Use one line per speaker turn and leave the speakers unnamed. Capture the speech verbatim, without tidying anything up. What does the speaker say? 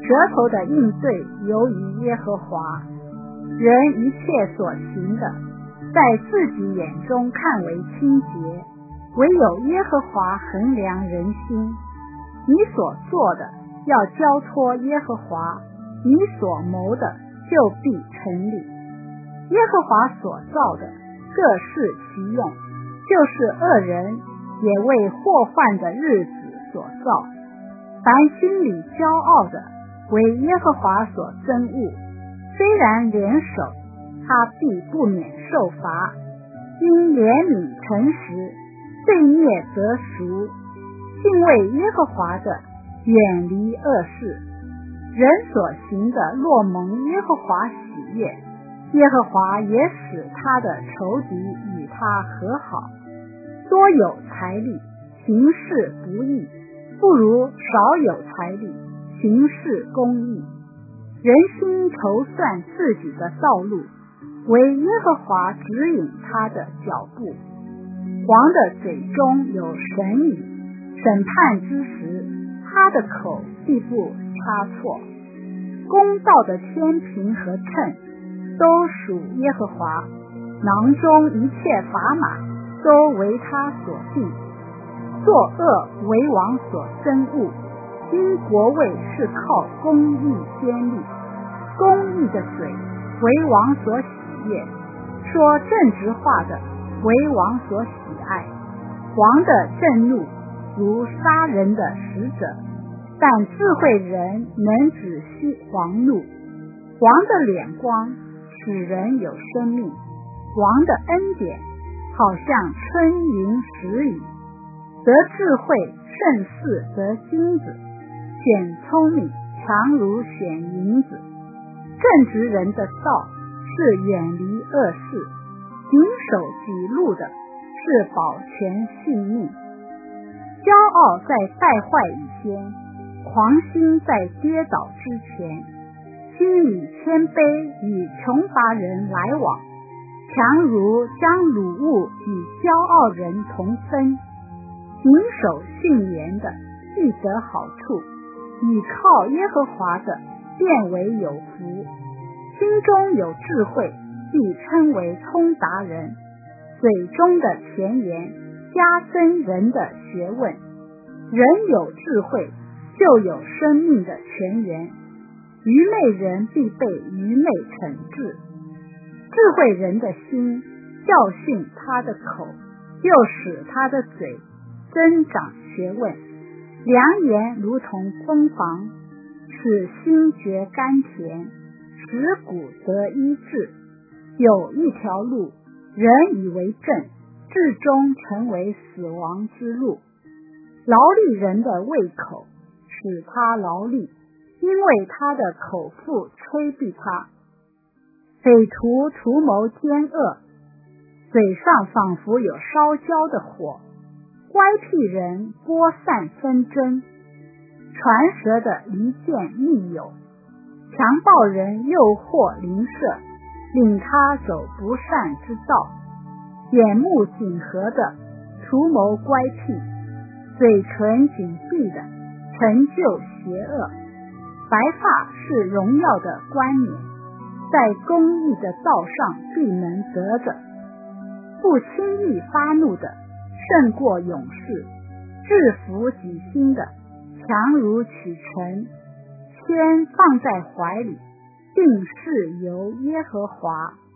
舌头的应对由于耶和华，人一切所行的，在自己眼中看为清洁，唯有耶和华衡量人心。你所做的要交托耶和华，你所谋的就必成立。耶和华所造的各适其用，就是恶人也为祸患的日子所造。凡心里骄傲的，为耶和华所憎恶，虽然联手，他必不免受罚。因怜悯诚实，罪孽得赎。敬畏耶和华的，远离恶事。人所行的若蒙耶和华喜悦，耶和华也使他的仇敌与他和好。多有财力，行事不义，不如少有财力，行事公义。人心筹算自己的道路，为耶和华指引他的脚步。王的嘴中有神语，审判之时，他的口必不差错。公道的天平和秤都属耶和华，囊中一切砝码都为他所定。作恶为王所憎恶，因国位是靠公义建立。公义的嘴为王所喜悦，说正直话的为王所喜爱。王的震怒如杀人的使者，但智慧人能止息王怒。王的脸光使人有生命，王的恩典好像春云时雨。得智慧胜似得金子，选聪明强如选银子。正直人的道是远离恶事，谨守己路的是保全性命。骄傲在败坏以先，狂心在跌倒之前。心里谦卑与穷乏人来往，强如将掳物与骄傲人同分。谨守信言的必得好处，倚靠耶和华的便为有福。心中有智慧，必称为通达人。嘴中的甜言加增人的学问。人有智慧，就有生命的泉源。愚昧人必被愚昧惩治。智慧人的心教训他的口，又使他的嘴增长学问。良言如同蜂房，使心觉甘甜，使骨得医治。有一条路，人以为正，至终成为死亡之路。劳力人的胃口使他劳力，因为他的口腹催逼他。匪徒图谋奸恶，嘴上仿佛有烧焦的火。乖僻人播散纷争，传舌的离间密友。强暴人诱惑邻舍，令他走不善之道。眼目紧合的图谋乖僻，嘴唇紧闭的成就邪恶。白发是荣耀的冠冕，在公义的道上必能得着。不轻易发怒的胜过勇士，制服己心的强如取成。先放在怀里，定是由耶和华。